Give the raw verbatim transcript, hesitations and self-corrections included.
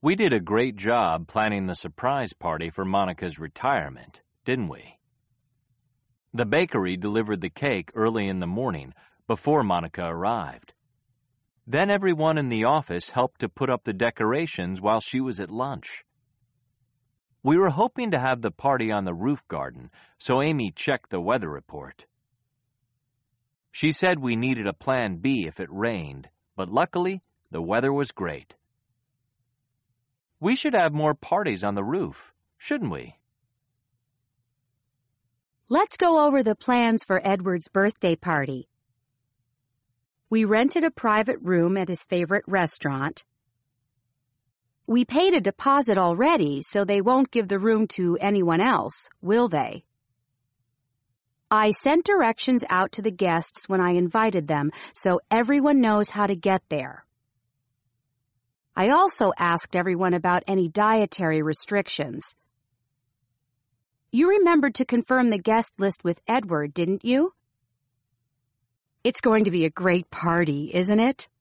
We did a great job planning the surprise party for Monica's retirement, didn't we? The bakery delivered the cake early in the morning, before Monica arrived. Then everyone in the office helped to put up the decorations while she was at lunch. We were hoping to have the party on the roof garden, so Amy checked the weather report. She said we needed a plan B if it rained, but luckily, the weather was great. We should have more parties on the roof, shouldn't we? Let's go over the plans for Edward's birthday party. We rented a private room at his favorite restaurant. We paid a deposit already, so they won't give the room to anyone else, will they? I sent directions out to the guests when I invited them, so everyone knows how to get there. I also asked everyone about any dietary restrictions. You remembered to confirm the guest list with Edward, didn't you? It's going to be a great party, isn't it?